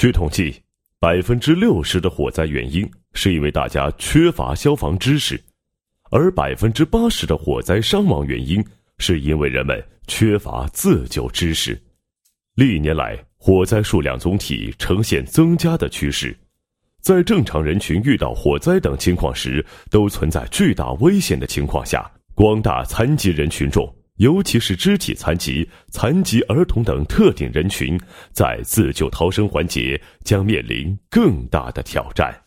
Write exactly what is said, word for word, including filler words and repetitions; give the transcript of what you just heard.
据统计，百分之六十的火灾原因是因为大家缺乏消防知识，而百分之八十的火灾伤亡原因是因为人们缺乏自救知识。历年来，火灾数量总体呈现增加的趋势。在正常人群遇到火灾等情况时，都存在巨大危险的情况下，广大残疾人群众，尤其是肢体残疾、残疾儿童等特定人群，在自救逃生环节将面临更大的挑战。